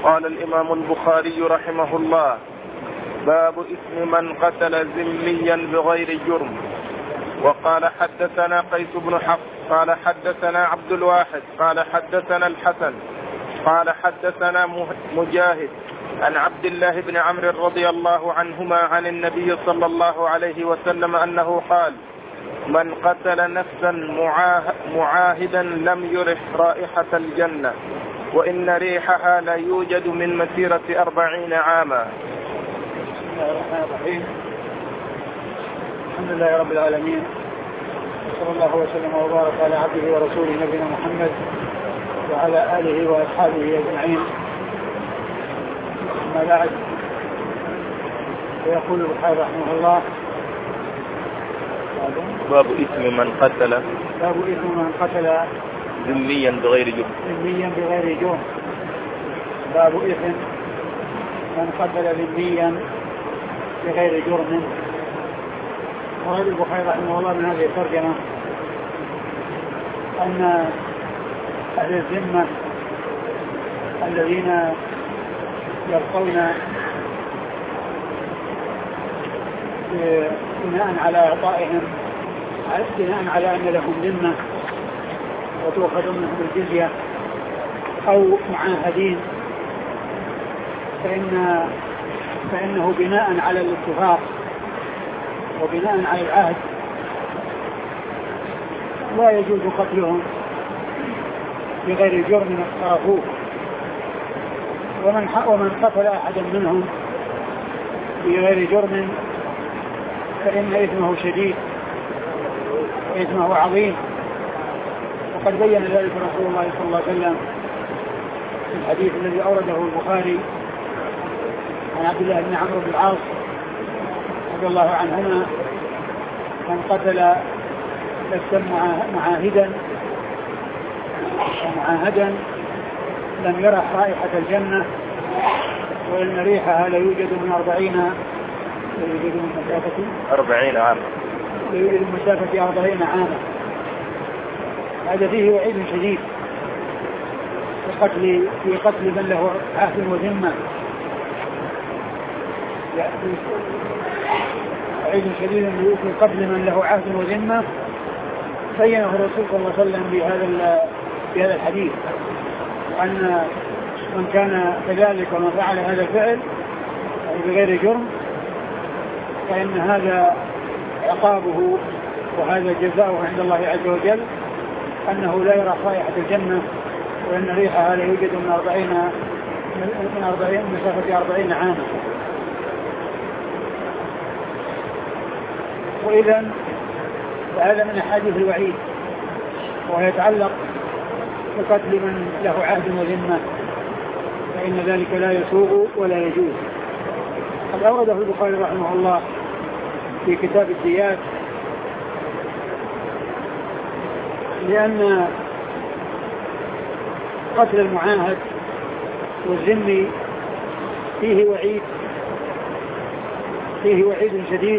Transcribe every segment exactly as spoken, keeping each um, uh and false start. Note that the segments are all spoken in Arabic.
قال الإمام البخاري رحمه الله: باب إثم من قتل ذميا بغير جرم. وقال حدثنا قيس بن حفص قال حدثنا عبد الواحد قال حدثنا الحسن قال حدثنا مجاهد عن عبد الله بن عمرو رضي الله عنهما عن النبي صلى الله عليه وسلم أنه قال: من قتل نفسا معاهدا لم يرح رائحة الجنة وإن ريحها لا يوجد من مسيرة أربعين عاما. بسم الله الرحمن الرحيم. الحمد لله رب العالمين، صلى الله وسلم وبارك على عبده ورسوله نبينا محمد وعلى آله وأصحابه أجمعين. أما بعد، ويقول البخاري رحمه الله: باب إثم من قتل باب إثم من قتل ذميا بغير جرم ذميا بغير جرم باب إثم من قتل ذميا بغير جرم. ورد البخاري رحمه الله من هذه الترجمة أن أهل الذمة الذين يبقون بناء على إعطائهم بناء على أن لهم ذمة وتؤخذ منهم الجزية أو معاهدين، فإن فإنه بناء على الاتفاق وبناء على العهد لا يجوز قتلهم بغير جرم اقترفوه. ومن ومن قتل أحدا منهم بغير جرم فإن إثمه شديد وإثمه عظيم. وقد بين ذلك رسول الله صلى الله عليه وسلم في الحديث الذي أورده البخاري عن عبد الله بن عمرو بن العاص رضي الله عنهما: من قتل نفسا معاهدا معاهدا لم يرح رائحة الجنة وإن ريحها لا يوجد من أربعين يوجد من مسافة أربعين عاما يوجد من مسافة أربعين عاما. هذا فيه وعيد شديد في قتل في قتل من له عهد وذمة، وعيد شديد في قتل من له عهد وذمة بينه الرسول صلى الله عليه وسلم بهذا بهذا الحديث، أن من كان كذلك ومن فعل هذا الفعل بغير جرم فإن هذا عقابه وهذا جزاؤه عند الله عز وجل أنه لا يرى رائحة الجنة وإن ريحها لا يوجد من أربعين من أربعين مسافة أربعين عاما. وإذن فهذا من أحاديث الوعيد ويتعلق بقتل من له عهد وذمة، فإن ذلك لا يسوغ ولا يجوز. قد أورده البخاري رحمه الله في كتاب الديات لأن قتل المعاهد والذمي فيه وعيد فيه وعيد شديد،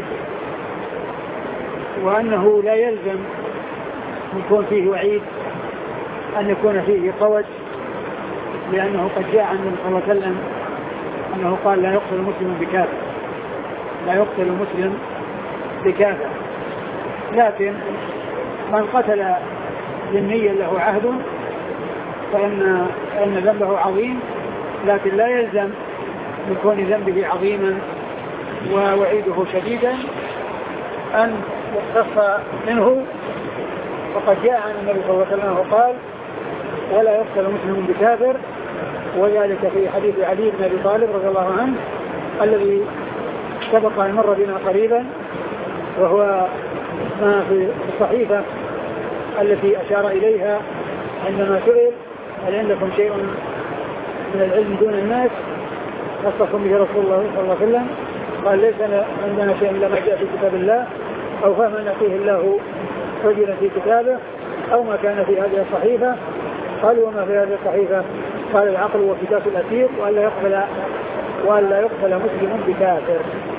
وأنه لا يلزم يكون فيه وعيد أن يكون فيه قوج، لأنه قد جاء عن النبي صلى الله عليه وسلم أنه قال: لا يقتل مسلم بكافر لا يقتل مسلم بكافر. لكن من قتل ذميا له عهد فإن أن ذنبه عظيم، لكن لا يلزم من كون ذنبه عظيما ووعيده شديدا أن يخف منه. وقد جاء عن النبي صلى الله عليه وسلم وقال: ولا يقتل مسلم بكافر، وذلك في حديث علي بن أبي طالب رضي الله عنه الذي سبق أن مر بنا قريبا، وهو ما في الصحيفة التي أشار إليها عندما سئل: هل عندكم شيء من العلم دون الناس وصفكم به رسول الله صلى الله عليه وسلم؟ قال: ليس عندنا شيء إلا ما جاء في كتاب الله أو فهم نقيه الله رجلا في كتابه أو ما كان في هذه الصحيفة. قال: وما في هذه الصحيفة؟ قال: العقل وكتاب الأسير وألا يقتل وألا يقتل مسلم بكافر.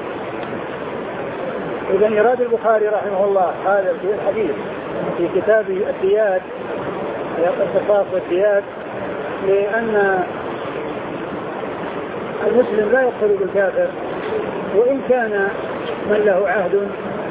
إذن إراد البخاري رحمه الله هذا الحديث في كتاب الديات القصاص والديات لأن المسلم لا يقتل بالكافر، وإن كان من له عهد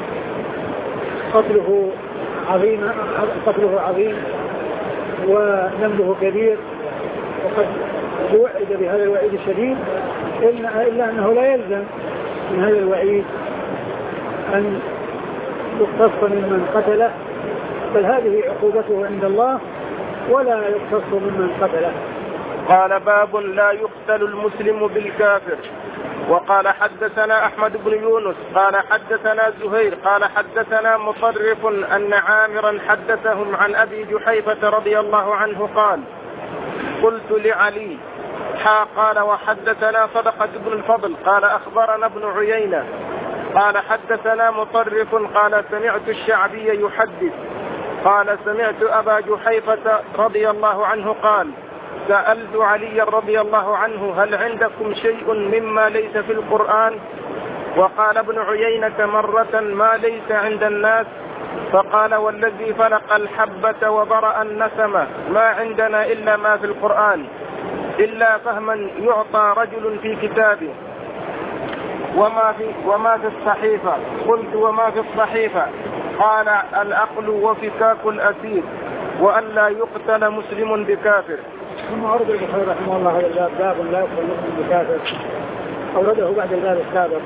قتله عظيم قتله عظيم ونمله كبير وقد وعد بهذا الوعيد الشديد، إلا أنه لا يلزم من هذا الوعيد أن يقتص ممن قتله، بل هذه عقوبته عند الله ولا يقتص ممن قتله. قال باب لا يقتل المسلم بالكافر. وقال حدثنا أحمد بن يونس قال حدثنا زهير قال حدثنا مطرف أن عامرا حدثهم عن أبي جحيفة رضي الله عنه قال قلت لعلي حا قال وحدثنا صدقة بن الفضل قال أخبرنا ابن عيينة قال حدثنا مطرف قال سمعت الشعبي يحدث قال سمعت أبا جحيفة رضي الله عنه قال سألت علي رضي الله عنه هل عندكم شيء مما ليس في القرآن؟ وقال ابن عيينة مرة ما ليس عند الناس، فقال والذي فلق الحبة وبرأ النسمة ما عندنا إلا ما في القرآن إلا فهما يعطى رجل في كتابه وما في, وما في الصحيفة. قلت وما في الصحيفة؟ قال العقل وفكاك الأسير وأن لا يقتل مسلم بكافر. ثم أورد البخاري رحمه الله هذا الباب باب لا يقتل مسلم بكافر، أورده بعد الباب السابق،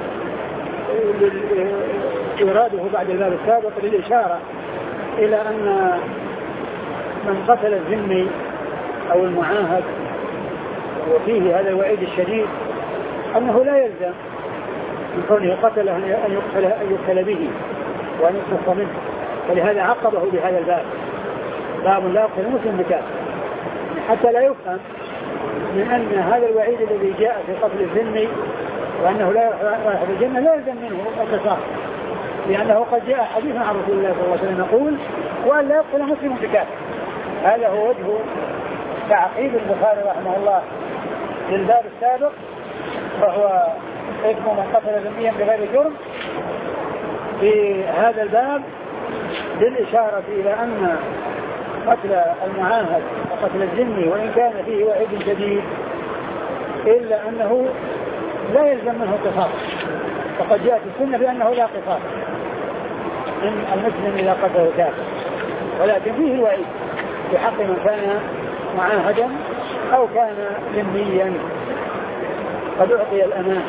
إراده بعد الباب السابق للإشارة إلى أن من قتل الذمي أو المعاهد وفيه هذا الوعيد الشديد أنه لا يلزم من كونه قتله أن يقتل, أن يقتل به وأن يقتص منه، فلهذا عقبه بهذا الباب باب لا يقتل مسلم بكافر، حتى لا يفهم من أن هذا الوعيد الذي جاء في قتل الذمي وأنه لا يحب الجنة لا يلزم منه القصاص، لأنه قد جاء حديث عن رسول الله صلى الله عليه وسلم يقول وأن لا يقتل مسلم بكافر. هذا هو وجه تعقيب البخاري رحمه الله للباب السابق، وهو اسم من قتل ذميا بغير جرم، في هذا الباب للإشارة إلى أن قتل المعاهد وقتل الذمي وإن كان فيه وعيد شديد إلا أنه لا يلزم منه قصاص، فقد جاءت السنة بأنه لا قصاص من المسلم إذا قتله كافر، ولكن فيه الوعيد في حق من كان معاهدا أو كان ذميا قد أعطي الأمان.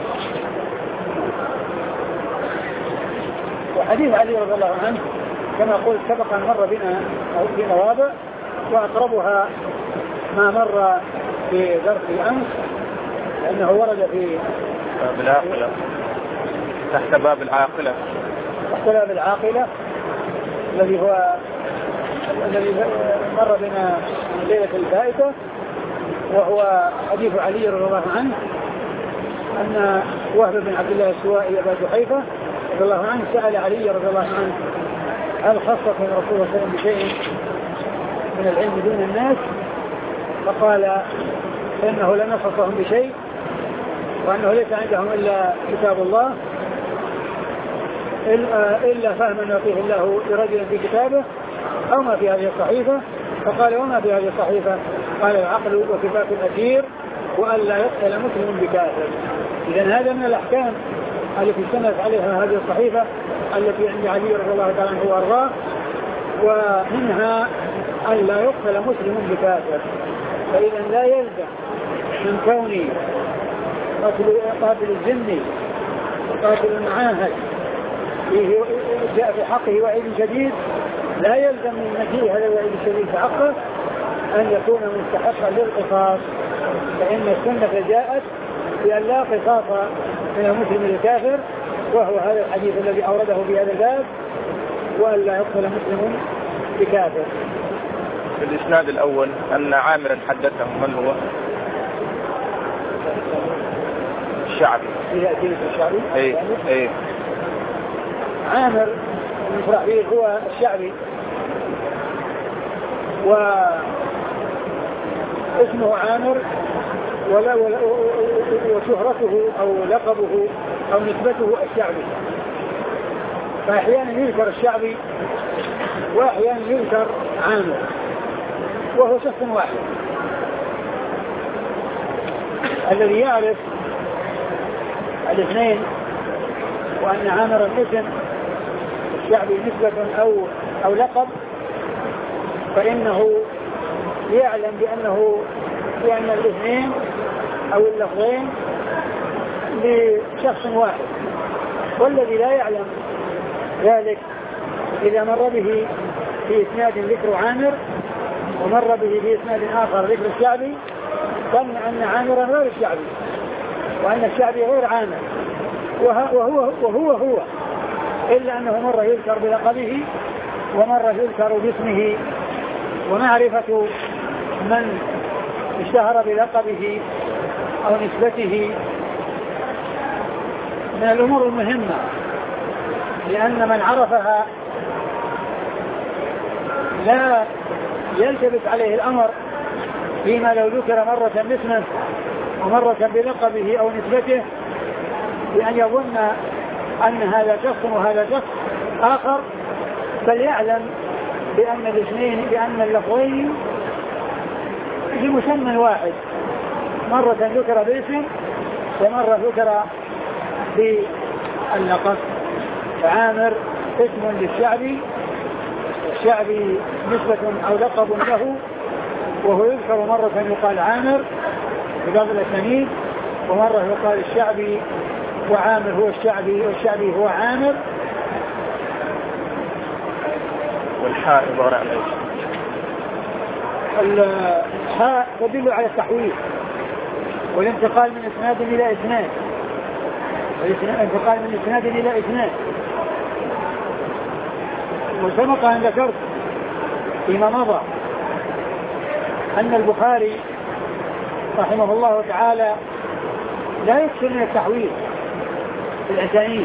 وحديث علي رضي الله عنه كما قلت سبق أن مر بنا في مواضع، وأقربها ما مر في درس الأمس لأنه ورد في باب العاقلة تحت باب العاقلة تحت باب العاقلة الذي هو الذي مر بنا ليلة الفائتة، وهو حديث علي رضي الله عنه أن وهب بن عبد الله السوائي أبا جحيفة رضي الله عنه سأل علي رضي الله عنه هل خصص من رسول الله صلى الله عليه وسلم بشيء من العلم دون الناس؟ فقال إنه لا نخصهم بشيء، وأنه ليس عندهم إلا كتاب الله إلا فهما يعطيه الله لرجل في كتابه أو ما في هذه الصحيفة. فقال وما في هذه الصحيفة؟ قال العقل وكفاك الأسير وأن لا يقتل مسلم بكافر. إذن هذا من الأحكام التي استندت عليها هذه الصحيفة التي عند علي رضي الله تعالى عنه وأرضاه، ومنها أن لا يقتل مسلم بكافر. فإذا لا يلزم من كون قاتل الذمي وقاتل المعاهد جاء في حقه وعيد شديد، لا يلزم من مجيء هذا الوعيد الشديد في حقه أن يكون مستحقا للقصاص، فإن السنة جاءت بأن لا قصاص من المسلم للكافر، وهو هذا الحديث الذي أورده في هذا الباب وأن لا يقتل مسلم بكافر. في الإسناد الأول أن عامرا حدثه من هو؟ الشعبي. يأتي الشعبي؟ أي أي عامر بن شرحبيل هو الشعبي، واسمه عامر ولا ولا وشهرته أو لقبه أو نسبته الشعبي، فأحيانا يذكر الشعبي وأحيانا يذكر عامر، وهو شخص واحد. الذي يعرف الاثنين وأن عامر الاسم الشعبي نسبة أو أو لقب فإنه يعلم بأنه بأن الاثنين أو اللفظين لشخص واحد. والذي لا يعلم ذلك إذا مر به في إسناد ذكر عامر ومر به في إسناد آخر ذكر الشعبي ظن أن عامرا غير الشعبي وأن الشعبي غير عامر وهو وهو هو إلا أنه مرة يذكر بلقبه ومرة يذكر باسمه. ومعرفة من اشتهر بلقبه أو نسبته من الأمور المهمة لأن من عرفها لا يلتبس عليه الأمر فيما لو ذكر مرة باسمه ومرة بلقبه أو نسبته بأن يظن أن هذا شخص وهذا شخص آخر فليعلم بأن الاثنين بأن اللفظين بمسمى واحد مرة ذكر باسم ومرة ذكر باللقب. فعامر اسم للشعبي الشعبي نسبة أو لقب له وهو يذكر مرة يقال عامر بلفظ الأسانيد ومرة يقال الشعبي وعامر هو الشعبي والشعبي هو عامر. والحاء عبارة عن ايش؟ الحاء تدل على التحويل والانتقال من اسناد الى اسناد والانتقال من اسناد الى اسناد. وسبق ان ذكرت فيما مضى ان البخاري رحمه الله تعالى لا يكثر من التحويل في الاسانيد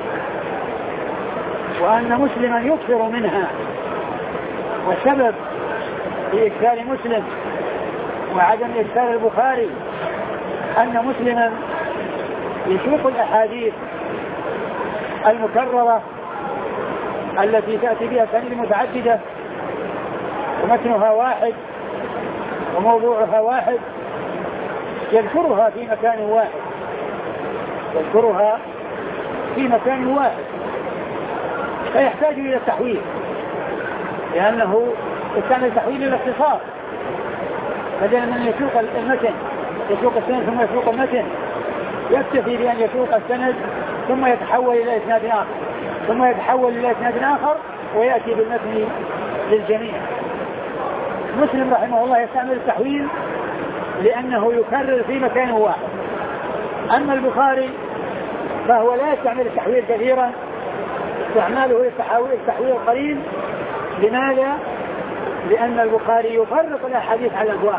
وان مسلما يكثر منها. والسبب في إكثار مسلم وعدم إكثار البخاري أن مسلما يسوق الأحاديث المكررة التي تأتي بها أسانيد متعددة ومتنها واحد وموضوعها واحد يذكرها في مكان واحد يذكرها في مكان واحد فيحتاج إلى التحويل لأنه كان تحويل الاختصار بدلا من يسوق المتن يسوق السند ثم يسوق المتن يكتفي بأن يسوق السند ثم يتحول إلى إسناد آخر ثم يتحول إلى إسناد آخر ويأتي بالمتن للجميع. مسلم رحمه الله يستعمل التحويل لأنه يكرر في مكان واحد. أما البخاري فهو لا يستعمل التحويل كثيرا استعماله التحويل قليل. لماذا؟ لأن البخاري يفرق الأحاديث على الأبواب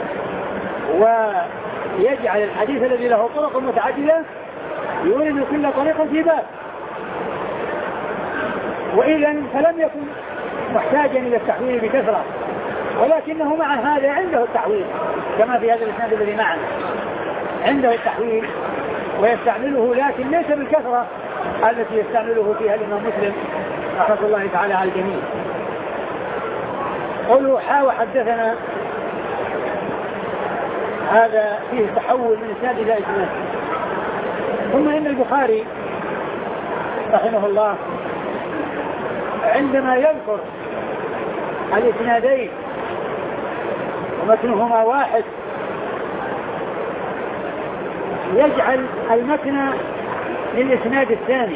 ويجعل الحديث الذي له طرق متعددة يورد كل طريقة في باب وإذا فلم يكن محتاجا إلى التحويل بكثرة ولكنه مع هذا عنده التحويل كما في هذا الإسناد الذي معنا عنده التحويل ويستعمله لكن ليس بالكثرة التي يستعمله فيها الإمام مسلم رحمة الله تعالى على الجميع. قوله حا وحدثنا هذا فيه تحول من إسناد إلى إسناد. ثم إن البخاري رحمه الله عندما يذكر الإسنادين ومتنهما واحد يجعل المتن للإسناد الثاني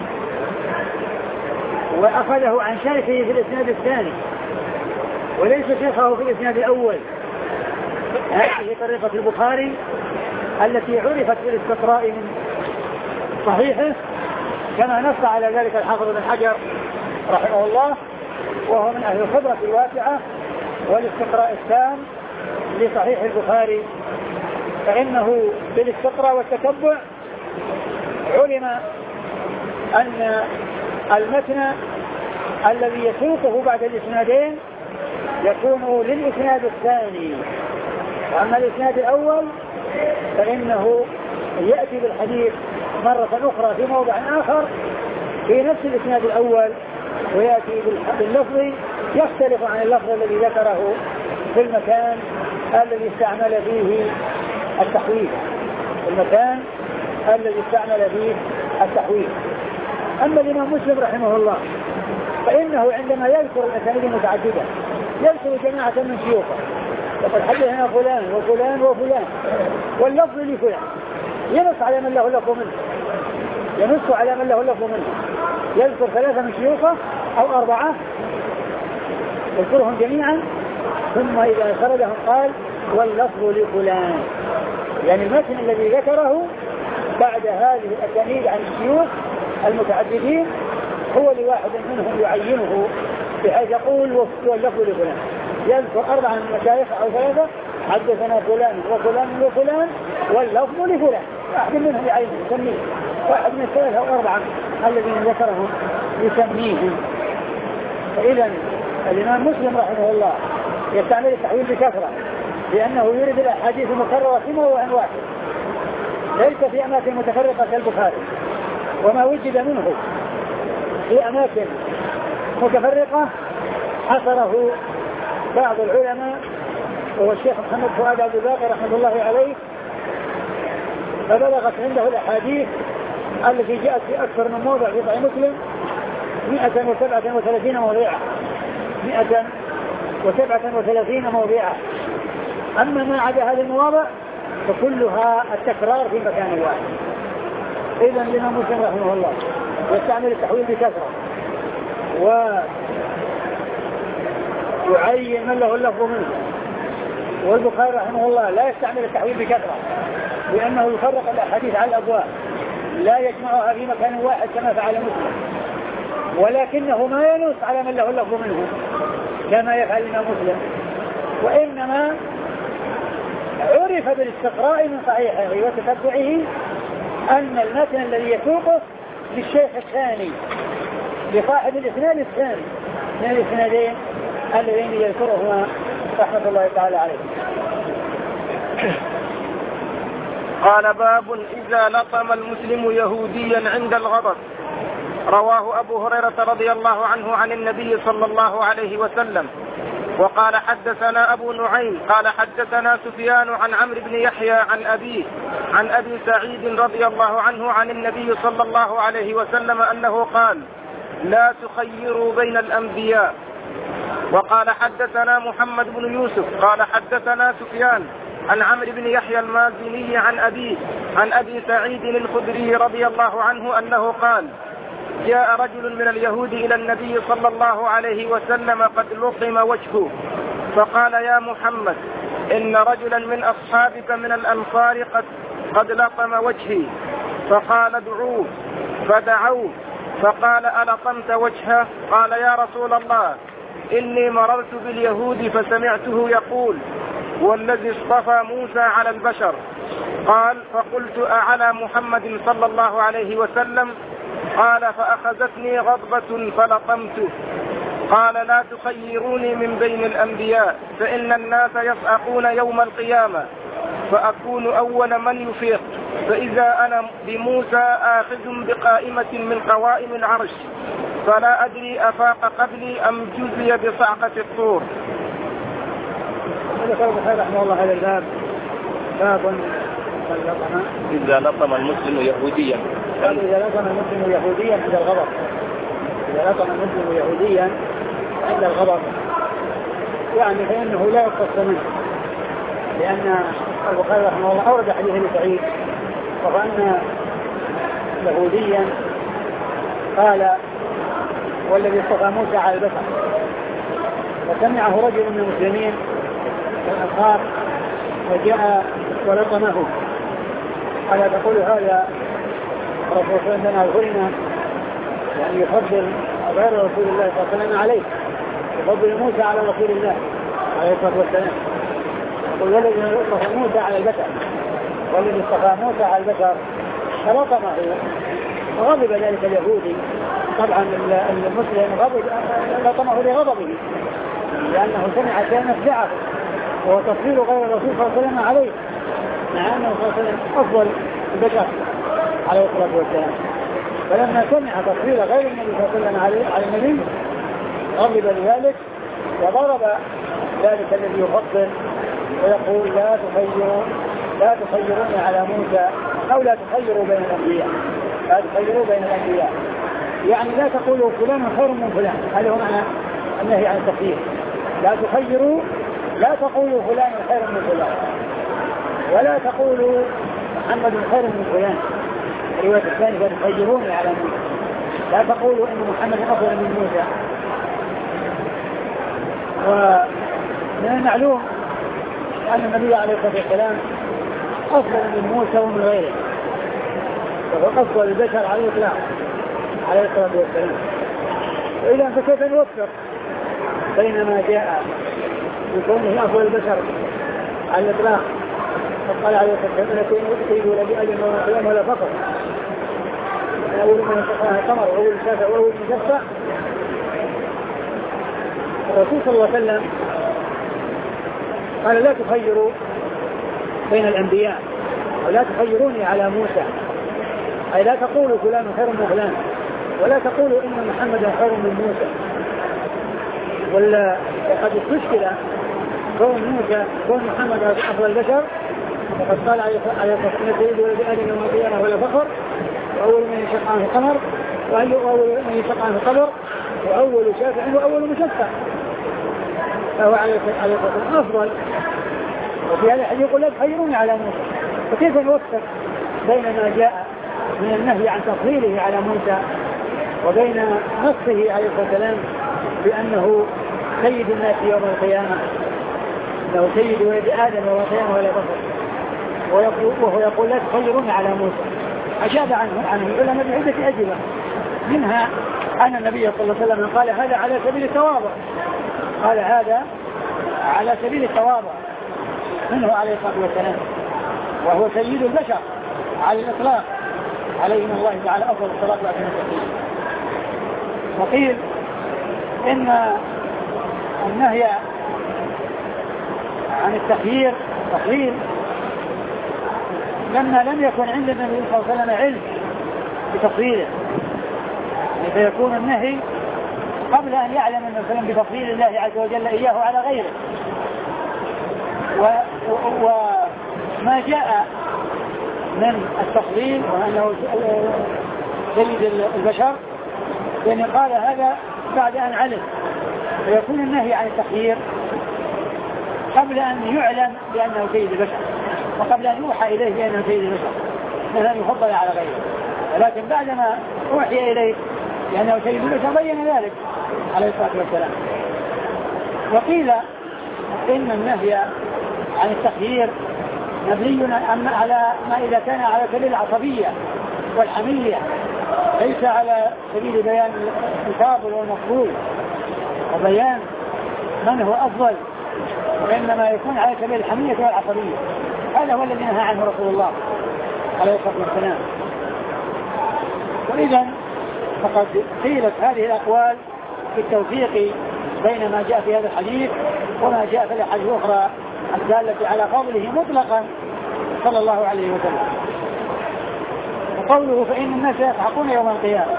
وأخذه عن شيخه في الإسناد الثاني وليس شيخه في الإسناد الأول. هذه طريقة البخاري التي عرفت بالاستقراء من صحيحه كما نص على ذلك الحافظ بن حجر رحمه الله وهو من أهل الخبرة الواسعة والاستقراء التام لصحيح البخاري. فإنه بالاستقراء والتتبع علم أن المتن الذي يسوقه بعد الإسنادين يكون للإسناد الثاني وأما الإسناد الأول فإنه يأتي بالحديث مرة أخرى في موضع آخر في نفس الإسناد الأول ويأتي باللفظ يختلف عن اللفظ الذي ذكره في المكان الذي استعمل فيه التحويل. المكان الذي استعمل فيه التحويل. أما الإمام مسلم رحمه الله فإنه عندما يذكر الأسانيد المتعددة يذكر جماعة من شيوخه، وقد حدثنا فلان وفلان وفلان واللفظ لفلان، ينص على من له لفظ منه ينص على من له لفظ منه يذكر ثلاثة من شيوخه أو أربعة يذكرهم جميعا، ثم إذا سردهم قال واللفظ لفلان، يعني المتن الذي ذكره بعد هذه الأسانيد عن الشيوخ المتعددين هو لواحد منهم يعينه بحيث يقول واللفظ لفلان، يذكر أربعة من المشايخ أو ثلاثة حدثنا فلان وفلان وفلان واللفظ لفلان، واحد منهم يعينه يسميه، واحد من الثلاثة أو أربعة الذين ذكرهم يسميهم. فإذا الإمام مسلم رحمه الله يستعمل التحويل بكثرة لأنه يريد الأحاديث المكررة في موضوع واحد، ليس في أماكن متفرقة كالبخاري، وما وجد منه في أماكن متفرقة حصره بعض العلماء وهو الشيخ محمد فؤاد عبد الباقي رحمه الله عليه، فبلغت عنده الأحاديث التي جاءت في أكثر من موضع في صحيح مسلم مئة وسبعة وثلاثين موضعا مئة وسبعة وثلاثين موضعا. أما ما عدا هذه المواضع فكلها التكرار في مكان واحد. إذا الإمام مسلم رحمه الله يستعمل التحويل بكثرة ويعين من له اللفظ منه، والبخاري رحمه الله لا يستعمل التحويل بكثرة لأنه يفرق الأحاديث على الأبواب لا يجمعها في مكان واحد كما فعل مسلم، ولكنه ما ينص على من له اللفظ منه كما يفعل الإمام مسلم، وإنما عرف بالاستقراء من صحيحه وتتبعه أن المتن الذي يسوقه للشيخ الثاني لصاحب الإسناد الثاني من الإسنادين الذين يذكرهما رحمة الله تعالى عليه. قال باب إذا لطم المسلم يهوديا عند الغضب. رواه أبو هريرة رضي الله عنه عن النبي صلى الله عليه وسلم. وقال حدثنا أبو نعيم قال حدثنا سفيان عن عمرو بن يحيى عن أبيه عن أبي سعيد رضي الله عنه عن النبي صلى الله عليه وسلم أنه قال لا تخيروا بين الأنبياء. وقال حدثنا محمد بن يوسف قال حدثنا سفيان عن عمرو بن يحيى المازني عن أبيه عن أبي سعيد الخدري رضي الله عنه أنه قال جاء رجل من اليهود إلى النبي صلى الله عليه وسلم قد لطم وجهه، فقال يا محمد إن رجلا من أصحابك من الأنصار قد, قد لطم وجهي، فقال ادعوه، فدعوه، فقال ألطمت وجهه؟ قال يا رسول الله إني مررت باليهود فسمعته يقول والذي اصطفى موسى على البشر. قال فقلت أعلى محمد صلى الله عليه وسلم؟ قال فأخذتني غضبة فلطمته. قال لا تخيروني من بين الأنبياء فإن الناس يصعقون يوم القيامة فأكون أول من يفيق، فإذا أنا بموسى آخذ بقائمة من قوائم العرش فلا أدري أفاق قبلي أم جزي بصعقة الطور. ذكر البخاري رحمه الله هذا الباب باب إذا لطم المسلم يهوديا إذا لطم المسلم يهوديا عند الغضب إذا لطم المسلم يهوديا عند الغضب يعني فإنه لا يقتص منه، لأن البخاري رحمه الله أورد حديث ابن سعيد وأن يهوديا قال والذي اصطفى موسى على البشر، وسمعه رجل من المسلمين والأنصار وجاء ولطمه. ألا تقول هذا الرسول عندنا أظهرنا يعني يفضل غير رسول الله صلى الله عليه وسلم عليه، يفضل موسى على رسول الله عليه الصلاة والسلام. يقول والذي اصطفى موسى على البشر والذي اصطفى موسى على البشر فلطمه، وغضب ذلك اليهودي. طبعا المسلم غضب لطمه لغضبه لأنه سمع كلمة دعه وهو تفضيل غير الرسول صلى الله عليه وسلم عليه، مع أنه صلى الله عليه وسلم أفضل البشر عليه الصلاة والسلام. فلما سمع تفضيل غير النبي صلى الله عليه وسلم على النبي غضب لذلك وضرب ذلك الذي يفضل ويقول لا تخيروا لا تخيروني على موسى أو لا تخيروا بين الأنبياء، لا تخيروا بين الأنبياء، يعني لا تقولوا فلان خير من فلان، هذا هو معنى النهي عن التخيير. لا تخيروا، لا تقولوا فلان خير من فلان، ولا تقولوا محمد خير من فلان. الرواية الثانية لا تخيروني على موسى، لا تقولوا إن محمد أفضل من موسى. ومن المعلوم أن النبي عليه الصلاة والسلام أفضل من موسى ومن غيره، وهو أفضل البشر على الإطلاق عليه الصلاة والسلام. وإذا فكيف نوفق بين ما جاء من كونه أفضل البشر على الإطلاق فقال عليه الصلاة والسلام لكن يؤتي ولا بأجل ولا قيام ولا فقر، أول من يشفعها القمر وأول الشافع وأول المشفع. الرسول صلى الله عليه وسلم قال لا تخيروا بين الأنبياء ولا تخيروني على موسى، أي لا تقولوا فلان خير من فلان، ولا تقولوا إن محمدا خير من موسى. ولا وقد استشكل كون موسى كون محمد أفضل البشر، وقد قال عليه الصلاة والسلام سيد ولد آدم يوم القيامة ولا فخر، وأول من يشق عنه القمر، وأول من يشق عنه القبر، وأول شافع وأول مشفع، فهو عليه الصلاة والسلام أفضل. وفي هذا الحديث يقول لا تخيروني على موسى. فكيف نوفق بين ما جاء من النهي عن تفضيله على موسى وبين نصه عليه الصلاة والسلام بأنه سيد الناس يوم القيامة، أنه سيد ولد آدم يوم القيامة ولا فخر، وهو يقول لا تخيروني على موسى. أجاب عنه عنه العلماء بعدة أجوبة، منها أن النبي صلى الله عليه وسلم قال هذا على سبيل التواضع، قال هذا على سبيل التواضع منه عليه الصلاة والسلام، وهو سيد البشر على الإطلاق عليه من الله تعالى أفضل الصلاة والسلام. وقيل إن النهي عن التخيير تخيير لما لم يكن عند النبي صلى الله عليه وسلم علم بتفضيله، يعني فيكون النهي قبل أن يعلم النبي صلى الله عليه وسلم بتفضيل الله عز وجل إياه على غيره. وما جاء من التفضيل وأنه سيد البشر يعني قال هذا بعد أن علم، فيكون النهي عن التخيير قبل أن يعلم بأنه سيد البشر، وقبل أن يوحى إليه بأنه سيد البشر من أن يفضل على غيره. ولكن بعدما أوحي إليه بأنه سيد البشر بين ذلك عليه الصلاة والسلام. وقيل إن النهي عن التخيير مبني على ما إذا كان على سبيل العصبية والحمية، ليس على سبيل بيان الفاضل والمفضول وبيان من هو أفضل، وإنما يكون على سبيل الحمية والعصبية. هذا هو الذي نهى عنه رسول الله عليه الصلاة والسلام. وإذا فقد قيلت هذه الأقوال في التوفيق بين ما جاء في هذا الحديث وما جاء في الأحاديث الأخرى الدالة على فضله مطلقا صلى الله عليه وسلم. وقوله فإن الناس يضحكون يوم القيامة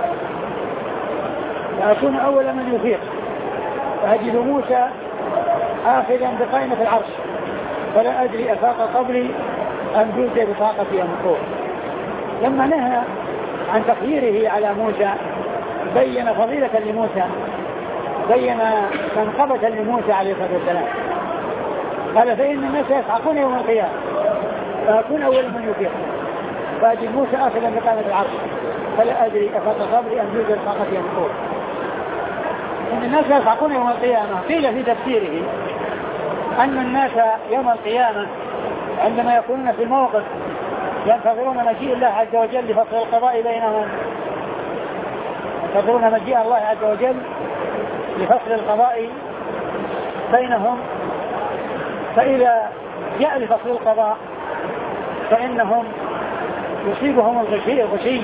وأكون أول من يفيق، فأجد موسى آخذا بقائمة العرش فلا أدري أفاق قبلي أم جوز بطاقتي أم قوة. لما نهى عن تخييره على موسى بين فضيلة لموسى، بين منقبة لموسى عليه الصلاة والسلام. قال فإن الناس يضحكون يوم القيامة فأكون أول من يفيق، فأجد موسى آخذا بقائمة العرش فلا أدري أفاق قبلي أم جوز بطاقتي أم قوة. إن الناس يضحكون يوم القيامة قيل في تفسيره أن الناس يوم القيامة عندما يكونون في الموقف ينتظرون مجيء الله عز وجل لفصل القضاء بينهم، ينتظرون مجيء الله عز وجل لفصل القضاء بينهم، فإذا جاء لفصل القضاء فإنهم يصيبهم الغشي الغشي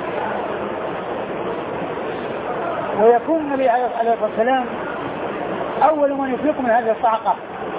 ويكون النبي عليه الصلاة والسلام أول من يفيق من هذه الصعقة.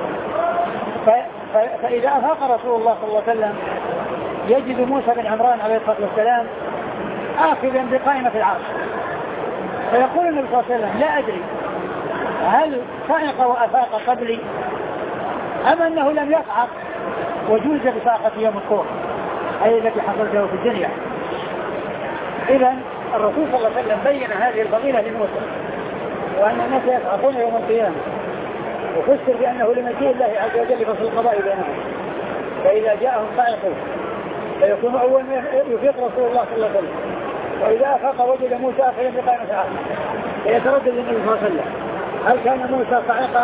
فإذا أفاق رسول الله صلى الله عليه وسلم يجد موسى بن عمران عليه الصلاة والسلام آخذا بقائمة العرش، فيقول النبي صلى الله عليه وسلم لا أدري هل صعق وأفاق قبلي أم أنه لم يصعق وجوز بطاقة يوم الطور أي التي حصلت له في الدنيا. إذن الرسول صلى الله عليه وسلم بين هذه الفضيلة لموسى وأن الناس يسعفون يوم القيامة، وفسر بأنه لمجيء الله عز وجل فصل القضاء بينهم، فإذا جاءهم صاعقون فيكون أول ما يفيق رسول الله صلى الله عليه وسلم، وإذا أفاق وجد موسى آخر بقائمة ساعة فيتردد النبي صلى الله عليه وسلم هل كان موسى صاعقا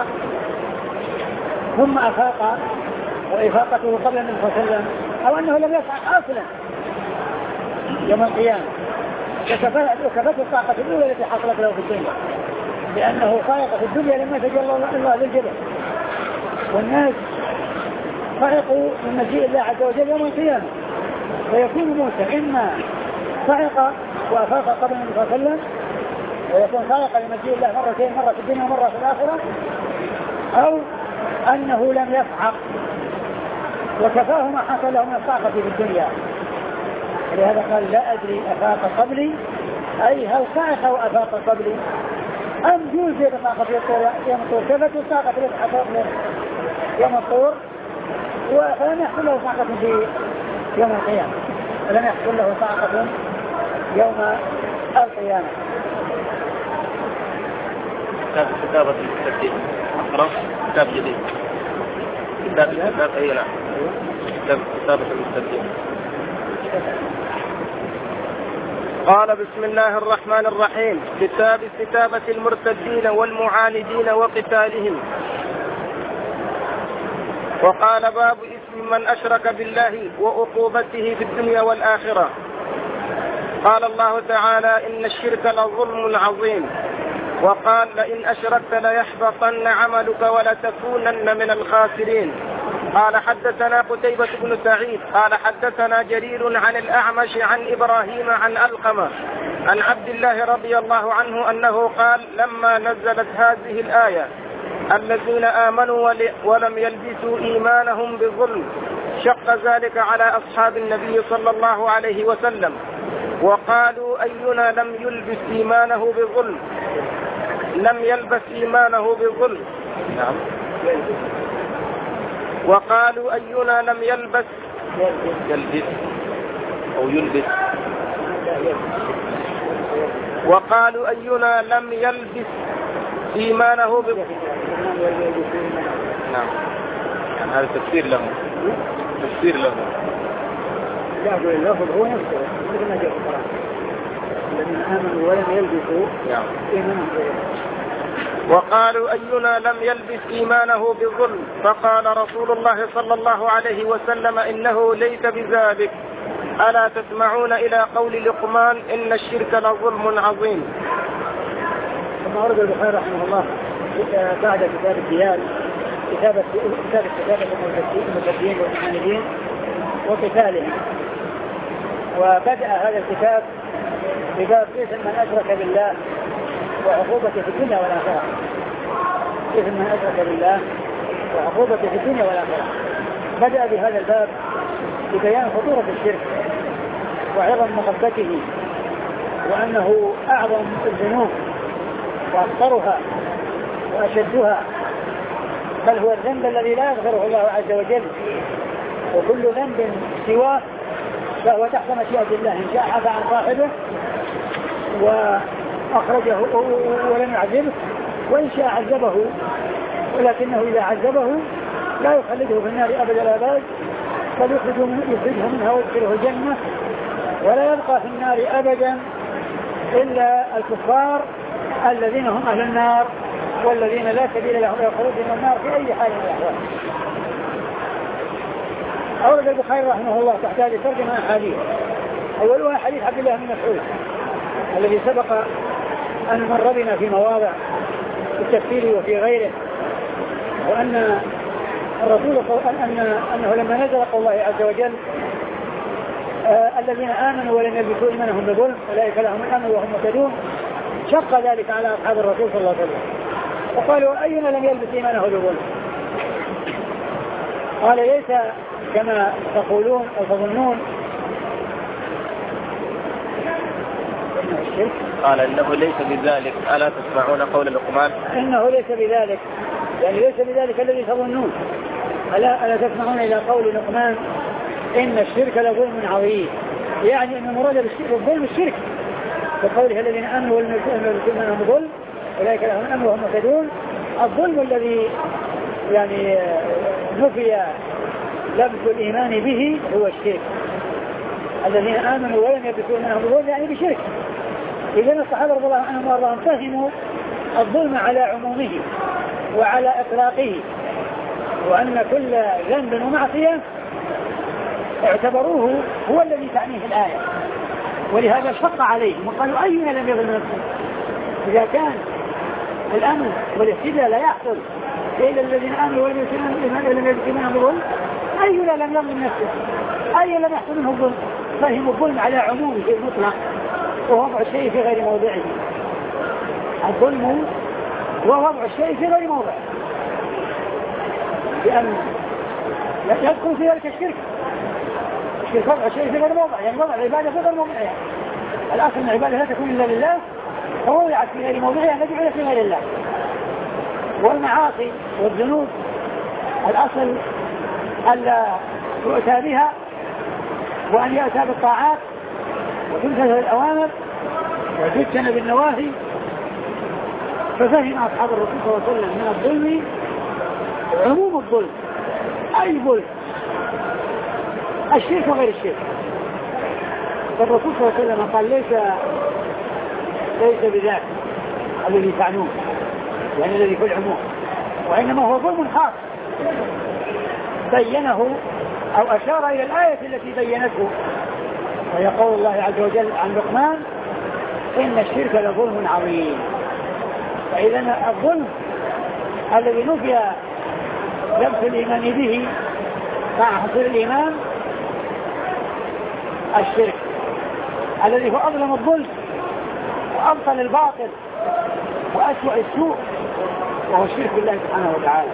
ثم أفاق وإفاقته قبل النبي صلى الله عليه وسلم أو أنه لم يصعق أصلا يوم القيامة، وكفته الصاعقة الأولى التي حصلت له في الدنيا لأنه صاعق في الدنيا لما تجلى الله للجبل، والناس صعقوا من مجيء الله عز وجل يوم القيامة، فيكون موسى إما صعق وأفاق قبل النبي صلى الله عليه وسلم ويكون صعق لمجيء الله مرتين، مرة في الدنيا ومرة في الآخرة، أو أنه لم يصعق وكفاه ما حصل له من الصعقة في الدنيا. لهذا قال لا أدري أفاق قبلي أي هل صعق وأفاق قبلي أم جوز بطاقة يوم الطور كفت الصعقة التي حصلت له يوم الطور ولم يحصل له صعقة في يوم القيامة، ولم يحصل له صعقة يوم القيامة. كتاب كتابة المستقيم أقرأ كتاب جديد كتاب كتاب أي لا كتاب كتابة المستقيم. قال بسم الله الرحمن الرحيم كتاب استتابة المرتدين والمعاندين وقتالهم. وقال باب اسم من أشرك بالله وعقوبته في الدنيا والآخرة. قال الله تعالى إن الشرك لظلم عظيم، وقال لئن أشركت ليحبطن عملك ولتكونن من الخاسرين. قال حدثنا قتيبة بن سعيد قال حدثنا جرير عن الأعمش عن إبراهيم عن ألقمة عن عبد الله رضي الله عنه أنه قال لما نزلت هذه الآية الذين آمنوا ولم يلبسوا إيمانهم بظلم شق ذلك على أصحاب النبي صلى الله عليه وسلم وقالوا أينا لم يلبس إيمانه بظلم لم يلبس إيمانه بظلم نعم. وقالوا أينا لم يلبس يلبس أو يلبس وقالوا أينا لم يلبس إيمانه بظلم. نعم يعني هذا تفسير له تفسير له لا أقول اللفظ هو نفسه مثل ما جاء في القرآن الذين آمنوا ولم يلبسوا إيمانهم بظلم. وقالوا أينا لم يلبس إيمانه بظلم فقال رسول الله صلى الله عليه وسلم إنه ليس بذلك ألا تسمعون إلى قول لقمان إن الشرك لظلم عظيم. ثم أورد البخاري رحمه الله بعد كتاب الديان كتاب كتاب كتابة المرتدين والمعاندين وقتالهم، وبدأ هذا الكتاب بباب اسم من أشرك بالله وعقوبته في الدنيا والآخرة. اسم من أشرك بالله وعقوبته في الدنيا والآخرة. بدأ بهذا الباب ببيان خطورة الشرك وعظم مخبته وأنه أعظم الذنوب وأخطرها وأشدها، بل هو الذنب الذي لا يغفره الله عز وجل، وكل ذنب سواه فهو تحت مشيئة الله إن شاء عفى عن صاحبه وأخرجه ولم يعذبه وإن شاء عذبه، ولكنه إذا عذبه لا يخلده في النار أبدا الآباد بل يخرجه منها ويدخله الجنة، ولا يبقى في النار أبدا إلا الكفار الذين هم أهل النار والذين لا سبيل لهم إلى الخروج من النار في أي حال من الأحوال. أورد البخاري رحمه الله تحت هذه ترجمة أحاديث. أولها حديث عبد الله بن مسعود الذي سبق أن مر بنا في مواضع التفسير وفي غيره، وأن الرسول أن أنه لما نزل قول الله عز وجل آه الذين آمنوا ولم يلبسوا إيمانهم بظلم أولئك لهم الأمن وهم مهتدون، شق ذلك على أصحاب الرسول صلى الله عليه وسلم وقالوا أينا لم يلبس إيمانه بظلم؟ قال ليس كما تقولون أو تظنون إنه الشرك. قال إنه ليس بذلك ألا تسمعون قول لقمان. إنه ليس بذلك يعني ليس بذلك الذي تظنون، ألا, ألا تسمعون إلى قول لقمان إن الشرك لظلم عظيم، يعني أن المراد بالظلم الشرك، وقوله الذين آمنوا والمسلمون منهم ظلم أولئك لهم الأمن وهم مهتدون. الظلم الذي يعني نفي لفظ الإيمان به هو الشرك. الذين آمنوا ولم يلبسوا منهم ظلم يعني بشرك. إذن الصحابة رضي الله عنهم وارضاهم فهموا الظلم على عمومه وعلى إطلاقه، وأن كل ذنب ومعصية اعتبروه هو الذي تعنيه الآية، ولهذا شق عليهم وقالوا أينا لم يظلم نفسه. إذا كان الأمن والاهتداء لا يحصل إلا الذين آمنوا ولم يلبسوا منهم ظلم، أينا لم يظلم نفسه، أي لم يحصل منه الظلم. فهم الظلم على عمومه المطلق ووضع الشيء في غير موضعه. الظلم هو وضع الشيء في غير موضعه، لأن يدخل في ذلك الشرك. الشرك وضع الشيء في غير موضعه، يعني وضع العبادة في غير موضعها. الأصل من العبادة لا تكون إلا لله، فوضعت في غير موضعها ندعو في غير الله. والمعاصي والذنوب الأصل ألا يؤتى بها، وأن يأتى بالطاعات وتمتثل الأوامر وتجتنب النواهي. ففهم أصحاب الرسول صلى الله عليه وسلم من الظلم عموم الظلم، أي ظلم، الشرك وغير الشرك. فالرسول صلى الله عليه وسلم قال ليس ليس بذاك الذي تعنون، يعني الذي في العموم، وإنما هو ظلم خاص بينه أو أشار إلى الآية التي بينته، وهي قول الله عز وجل عن لقمان إن الشرك لظلم عظيم. فإذا الظلم الذي نفي لبس الإيمان به مع حصول الإيمان الشرك، الذي هو أظلم الظلم وأبطل الباطل وأسوأ السوء، وهو الشرك بالله سبحانه وتعالى.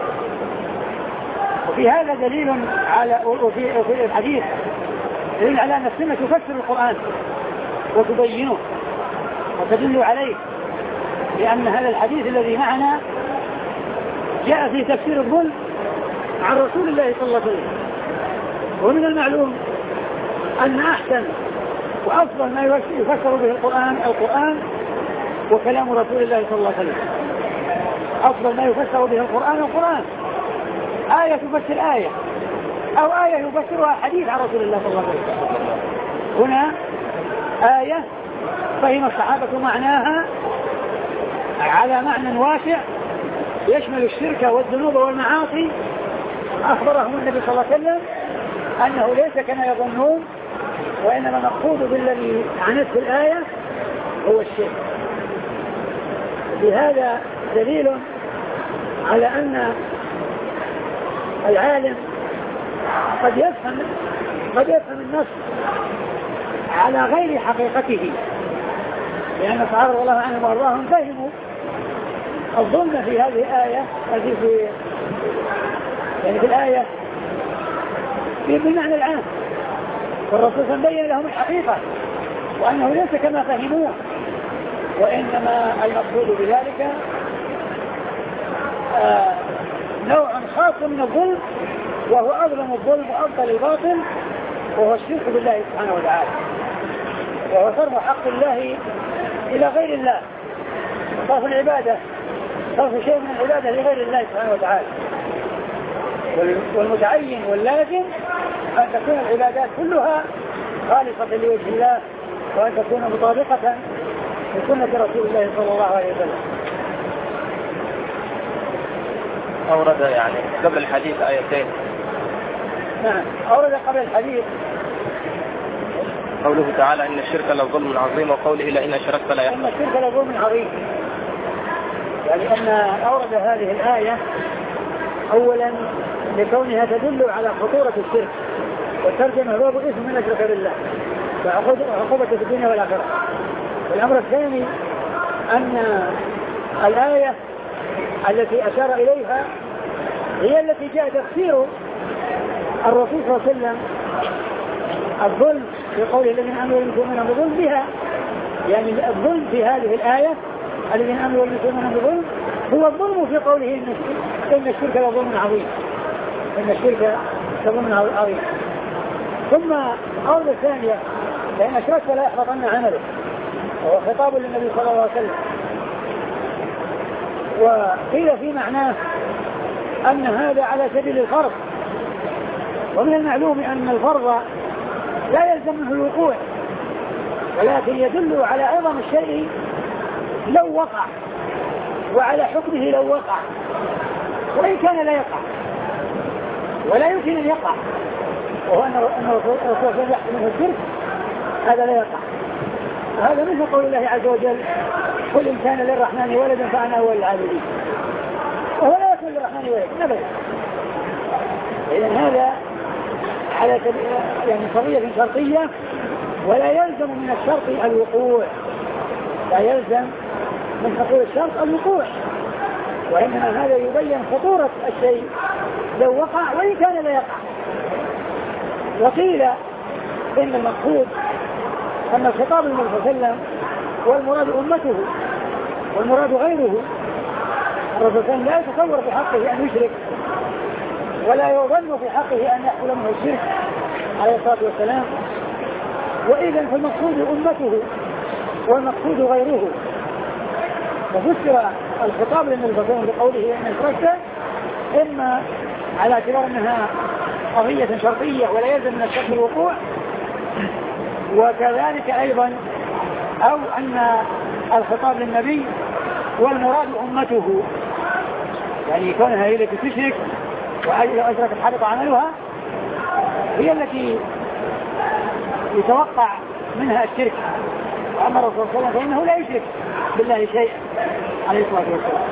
وفي هذا دليل على وفي في الحديث دليل على أن السنة تفسر القرآن وتبينه وتدل عليه، لأن هذا الحديث الذي معنا جاء في تفسير الظلم عن رسول الله صلى الله عليه وسلم. ومن المعلوم أن أحسن وأفضل ما يفسر به القرآن القرآن وكلام رسول الله صلى الله عليه وسلم. أفضل ما يفسر به القرآن القرآن، آية تفسر آية أو آية يفسرها حديث عن رسول الله صلى الله عليه وسلم. هنا آية فهم الصحابة معناها على معنى واسع يشمل الشرك والذنوب والمعاصي. أخبرهم النبي صلى الله عليه وسلم أنه ليس كما يظنون، وإنما المقصود بالذي عنته الآية هو الشرك. بهذا دليل على أن العالم قد يفهم قد يفهم النص على غير حقيقته، لأن الصحابة رضي الله عنهم وارضاهم فهموا الظلم في هذه الآية التي في يعني في الآية بالمعنى العام، والرسول بين لهم الحقيقة وأنه ليس كما فهموه، وإنما المقصود بذلك آه نوع خاص من الظلم، وهو أظلم الظلم وأبطل الباطل، وهو الشرك بالله سبحانه وتعالى، وهو صرف حق الله إلى غير الله، صرف العبادة صرف شيء من العبادة لغير الله سبحانه وتعالى. والمتعين واللازم أن تكون العبادات كلها خالصة لوجه الله، وأن تكون مطابقة لسنة رسول الله صلى الله عليه وسلم. أورد يعني قبل الحديث آيتين. نعم، أورد قبل الحديث قوله تعالى إن الشرك لظلم عظيم، وقوله لئن أشركت لا يحبطن. إن الشرك لظلم عظيم، يعني أن أورد هذه الآية أولا لكونها تدل على خطورة الشرك، والترجمة باب اسم من أشرك بالله وعقوبة في الدنيا والآخرة. والأمر الثاني أن الآية التي أشار إليها هي التي جاء تفسير الرسول صلى الله عليه وسلم الظلم في قوله الذين آمنوا والمسلمون بظلم بها، يعني الظلم في هذه الآية الذين آمنوا والمسلمون بظلم هو الظلم في قوله إن الشرك لظلم عظيم. إن الشرك تضمنها العظيم. ثم القول الثانية لأن أشرك فلا يحبطن عمله، وهو خطاب للنبي صلى الله عليه وسلم. وقيل في معناه أن هذا على سبيل الفرض، ومن المعلوم أن الفرض لا يلزم منه الوقوع، ولكن يدل على عظم الشيء لو وقع، وعلى حكمه لو وقع، وإن كان لا يقع ولا يمكن أن يقع، وهو أن الرسول يحكم منه الشرك، هذا لا يقع. وهذا مثل قول الله عز وجل: قل إن كان للرحمن ولدا فأنا أول العابدين، وهو لا يكون للرحمن ولدا أبدا. إذن هذا على يعني قضية شرطية، ولا يلزم من الشرط الوقوع، لا يلزم من حصول الشرط الوقوع، وإنما هذا يبين خطورة الشيء لو وقع وإن كان لا يقع. وقيل إن المقصود أن الخطاب النبي صلى الله عليه وسلم والمراد أمته والمراد غيره. الرسول صلى الله عليه وسلم لا يتصور في حقه أن يشرك، ولا يظن في حقه أن يحصل منه الشرك عليه الصلاة والسلام. وإذا فالمقصود أمته والمقصود غيره. وفسر الخطاب للنبي صلى الله عليه وسلم بقوله إن أشركت إما على اعتبار أنها قضية شرطية ولا يلزم من الشرط الوقوع، وكذلك أيضا أو أن الخطاب للنبي والمراد أمته، يعني كونها هي التي تشرك وأجل أشركت حبط عملها، هي التي يتوقع منها الشرك. وأما الرسول صلى الله عليه وسلم فإنه لا يشرك بالله شيئا عليه الصلاة والسلام.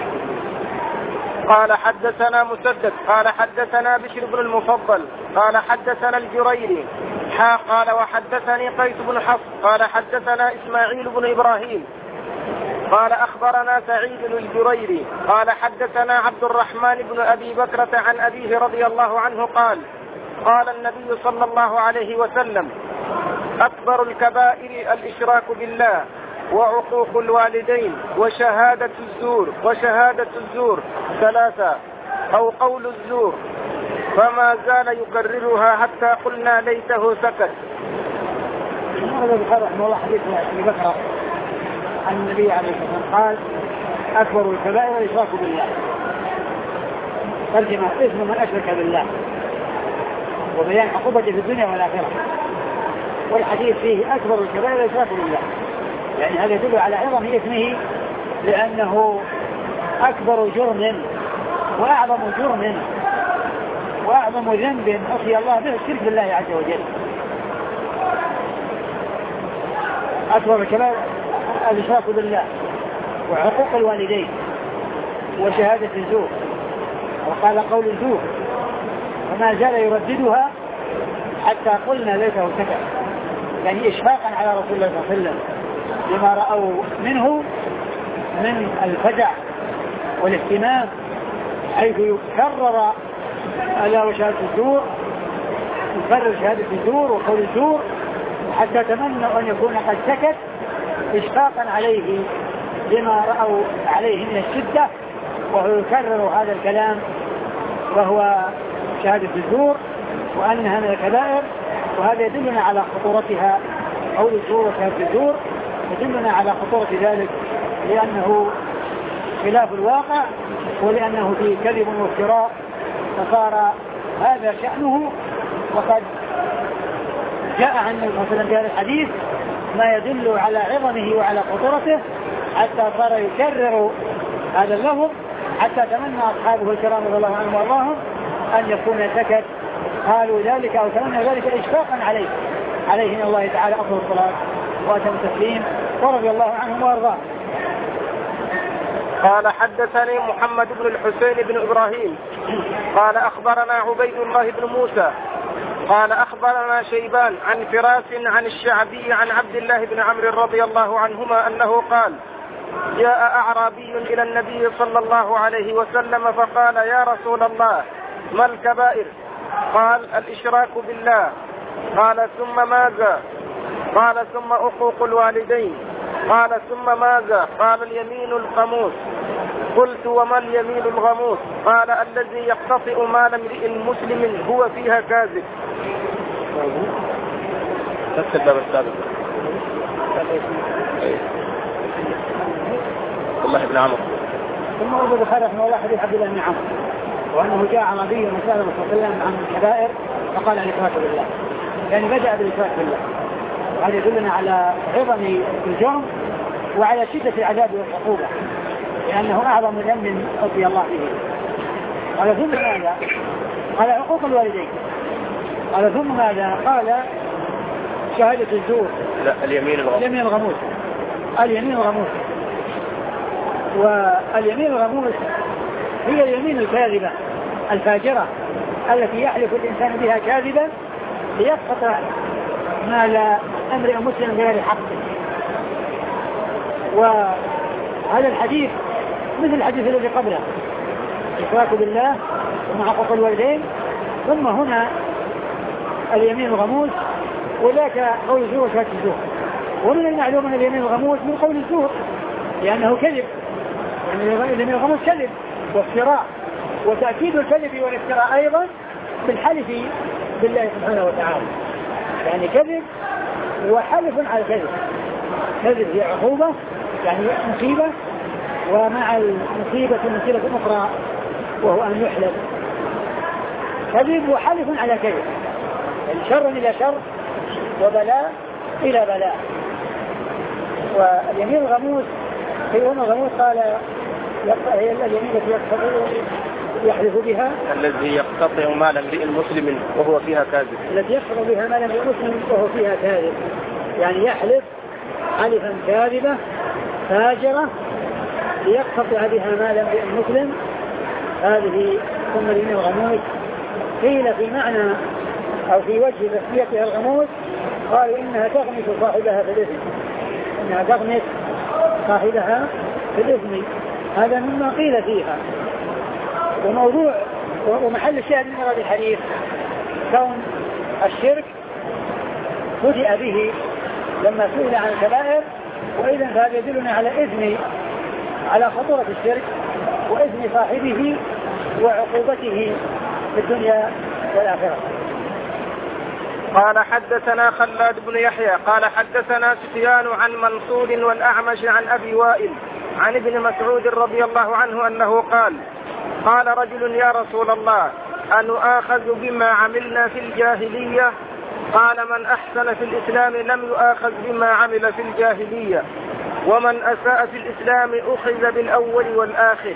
قال حدثنا مسدد قال حدثنا بشر بن المفضل قال حدثنا الجريري حا قال وحدثني قيس بن حفص قال حدثنا إسماعيل بن إبراهيم قال أخبرنا سعيد الجريري قال حدثنا عبد الرحمن بن أبي بكرة عن أبيه رضي الله عنه قال قال النبي صلى الله عليه وسلم: أكبر الكبائر الإشراك بالله وعقوق الوالدين وشهادة الزور وشهادة الزور ثلاثة أو قول الزور، فما زال يكررها حتى قلنا ليته سكت. هذا البخاري رحمه الله حديث أبي بكر عن النبي عليه الصلاة والسلام قال: أكبر الكبائر الإشراك بالله. ترجمة اسم من أشرك بالله، وبيان عقوبته في الدنيا والآخرة. والحديث فيه أكبر الكبائر الإشراك بالله، يعني هذا يدل على عظم اسمه، لأنه أكبر جرم وأعظم جرم وأعظم ذنب عصي الله به الشرك بالله عز وجل. أكبر الكبائر الإشراك بالله وعقوق الوالدين وشهادة الزور، وقال قول الزور، وما زال يرددها حتى قلنا ليته سكت، يعني إشفاقا على رسول الله صلى الله عليه وسلم لما رأوا منه من الفزع والاهتمام، حيث يكرر على وشهادة الزور، يكرر شهادة الزور وقول الزور حتى تمنوا أن يكون قد سكت، إشفاقا عليه لما رأوا عليه من الشدة، وهو يكرر هذا الكلام وهو شهادة الزور، وأنها من الكبائر. وهذا يدلنا على خطورتها، قول الزور وشهادة الزور يدلنا على خطورة ذلك، لأنه خلاف الواقع، ولأنه فيه كذب وافتراء، فصار هذا شأنه. وقد جاء عن مثلا في هذا الحديث ما يدل على عظمه وعلى خطورته، حتى صار يكرر هذا اللفظ، حتى تمنى أصحابه الكرام رضي الله عنهم وارضاهم أن يكون سكت. قالوا ذلك أو تمنى ذلك إشفاقا عليه عليه من الله تعالى أفضل الصلاة وأتم التسليم، ورضي الله عنهم وارضاهم. قال حدثني محمد بن الحسين بن إبراهيم قال أخبرنا عبيد الله بن موسى قال أخبرنا شيبان عن فراس عن الشعبي عن عبد الله بن عمرو رضي الله عنهما أنه قال: جاء أعرابي إلى النبي صلى الله عليه وسلم فقال: يا رسول الله، ما الكبائر؟ قال: الإشراك بالله. قال: ثم ماذا؟ قال: ثم عقوق الوالدين. قال: ثم ماذا؟ قال: اليمين الخموس. قلت وما اليمين الغموس؟ قال الذي يقتطئ مال امرئ مسلم هو فيها كاذب. نفس الباب السابق. الله بن عمرو. ثم ورد البخاري رحمه الله حديث عبد الله بن عمرو وانه جاء عربي وسال الرسول صلى الله عليه وسلم عن الكبائر فقال الاشراك بالله، يعني بدأ بالاشراك بالله. هذا يدلنا على عظم الجرم وعلى شدة العذاب والعقوبة، لأنه أعظم ذنب قضي الله به. قال ثم ماذا؟ قال عقوق الوالدين. قال ثم ماذا؟ قال شهادة الزور. لا اليمين الغموس. اليمين الغموس. اليمين الغموس. واليمين الغموس هي اليمين الكاذبة الفاجرة التي يحلف الإنسان بها كاذبا ليقطع مال امرئ مسلم بغير حق. وهذا الحديث مثل الحديث الذي قبله، الإشراك بالله ثم عقوق الوالدين، ثم هنا اليمين الغموس، وذاك قول الزور وشهادة الزور. ومن المعلوم أن اليمين الغموس من قول الزور لأنه كذب، يعني اليمين الغموس كذب وافتراء، وتأكيد الكذب والافتراء أيضا بالحلف بالله سبحانه وتعالى، يعني كذب وحلف على الكذب. كذب هي عقوبة يعني مصيبة، ومع المصيبة مصيبة أخرى وهو أن يحلف. كذب وحلف على كذب، يعني شر إلى شر وبلاء إلى بلاء. واليمين الغموس هي الغموس قال هي اليمين التي يحلف بها الذي يقتطع مال امرئ مسلم وهو فيها كاذب. الذي يقتطع بها مال امرئ مسلم وهو فيها كاذب، يعني يحلف حلفا كاذبة فاجرة ليقتطع بها مال امرئ مسلم. هذه ثم اليمين الغموس. قيل في معنى أو في وجه تسميتها الغموس قالوا إنها تغمس صاحبها في الإثم، إنها تغمس صاحبها في الإثم. هذا مما قيل فيها. وموضوع ومحل الشاهد من هذا الحديث كون الشرك بدأ به لما سئل عن الكبائر، وإذن فهذا يدلنا على إثم على خطورة الشرك وإثم صاحبه وعقوبته في الدنيا والآخرة. قال حدثنا خلاد بن يحيى قال حدثنا سفيان عن منصور والأعمش عن أبي وائل عن ابن مسعود رضي الله عنه أنه قال قال رجل يا رسول الله أنؤاخذ بما عملنا في الجاهلية؟ قال من أحسن في الإسلام لم يؤاخذ بما عمل في الجاهلية، ومن أساء في الإسلام أخذ بالأول والآخر.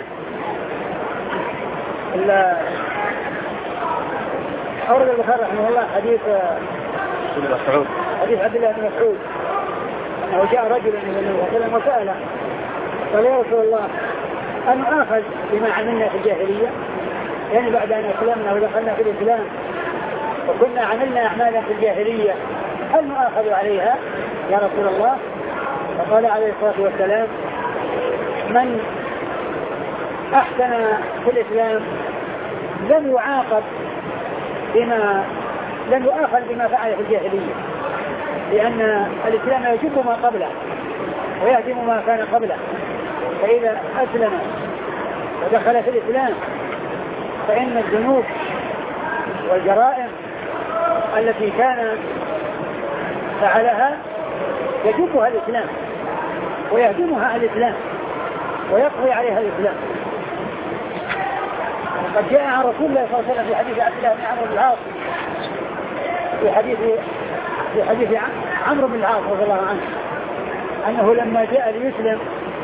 أورد البخاري رحمه الله حديث ابن مسعود حديث عبد الله بن مسعود أنه جاء رجل إلى النبي صلى الله عليه وسلم وسأله قال يا رسول الله أن آخذ بما عملنا في الجاهلية، يعني بعد أن أسلمنا ودخلنا في الإسلام وكنا عملنا أعمالا في الجاهلية هل نؤاخذ عليها يا رسول الله؟ فقال عليه الصلاة والسلام من أحسن في الإسلام لم يعاقب بما لم يؤاخذ بما فعل في الجاهلية، لأن الإسلام يجب ما قبله ويهدم ما كان قبله. فإذا أسلم ودخل في الإسلام فإن الذنوب والجرائم التي كان فعلها يجبها الإسلام ويهدمها الإسلام ويقضي عليها الإسلام. وقد جاء عن رسول الله صلى الله عليه وسلم في حديث عبد الله بن عمرو بن العاص في حديث في حديث عمرو بن العاص رضي الله عنه أنه لما جاء ليسلم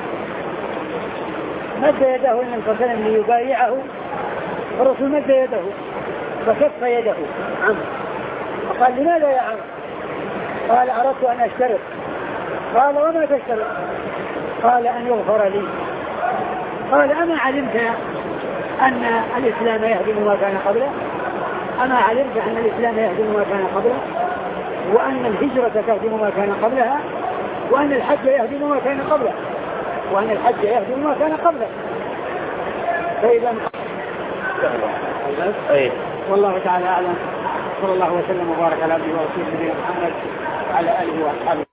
مد يده النبي صلى الله عليه وسلم ليبايعه، الرسول مد يده وكف يده عمرو فقال لماذا يا عمرو؟ قال أردت أن أشترط. قال وما تشترط؟ قال أن يغفر لي. قال أما علمت أن الإسلام يهدم ما كان قبله؟ أما علمت أن الإسلام يهدم ما كان قبله، وأن الهجرة تهدم ما كان قبلها، وأن الحج يهدم ما كان قبله، وأن الحج يهدم ما كان قبله. فإذا والله تعالى أعلم. صلى الله وسلم وبارك على عبده ورسوله نبينا محمد وعلى آله وأصحابه.